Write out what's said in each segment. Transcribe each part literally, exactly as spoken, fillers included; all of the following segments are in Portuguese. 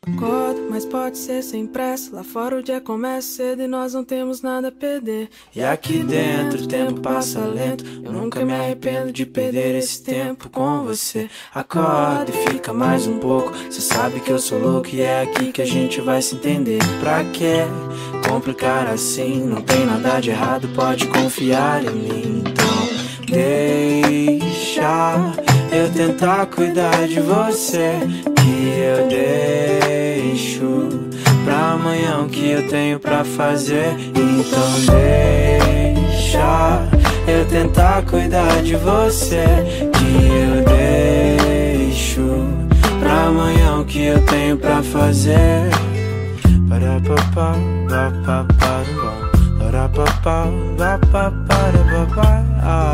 Acordo, mas pode ser sem pressa. Lá fora o dia começa cedo e nós não temos nada a perder. E aqui dentro o tempo passa lento. Eu nunca me arrependo de perder esse tempo com você. Acorda e fica mais um pouco. Cê sabe que eu sou louco e é aqui que a gente vai se entender. Pra que complicar assim? Não tem nada de errado, pode confiar em mim. Então deixa eu tentar cuidar de você, que eu deixo pra amanhã o que eu tenho pra fazer. Então deixa eu tentar cuidar de você, que eu deixo pra amanhã o que eu tenho pra fazer. Para papá, pa pa para para papá, pa pa para papá.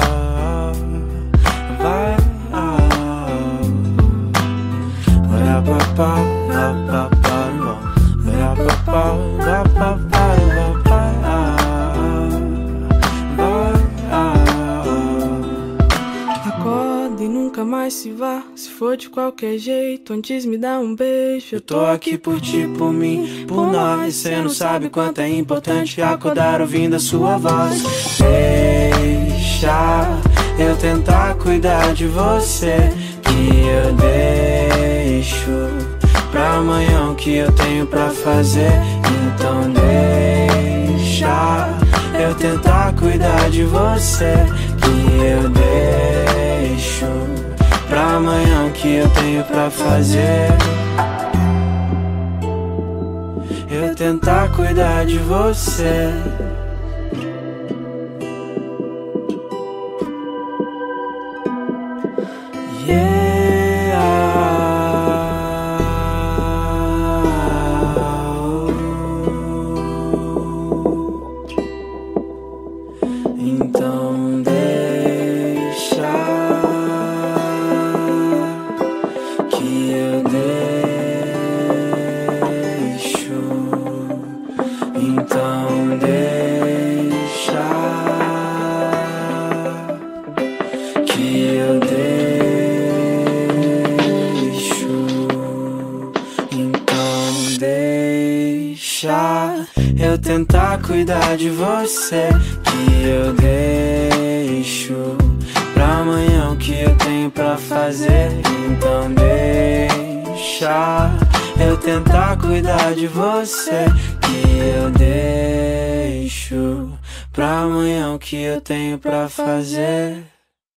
Vai. Para papá, pa pa para papá, pa pa para papá. Acorda e nunca mais se vá. Se for de qualquer jeito, antes me dá um beijo. Eu tô aqui por ti, por mim, por nós. Cê não sabe quanto é importante acordar ouvindo a sua voz. Deixa eu tentar cuidar de você, que eu deixo pra amanhã o que eu tenho pra fazer. Então deixa eu tentar cuidar de você, que eu deixo pra amanhã o que eu tenho pra fazer. Eu tentar cuidar de você. Yeah. Então deixa que eu deixo. Então deixa que eu deixo. Então deixa eu tentar cuidar de você, que eu deixo pra amanhã o que eu tenho pra fazer. Então deixa eu tentar cuidar de você, que eu deixo pra amanhã o que eu tenho pra fazer.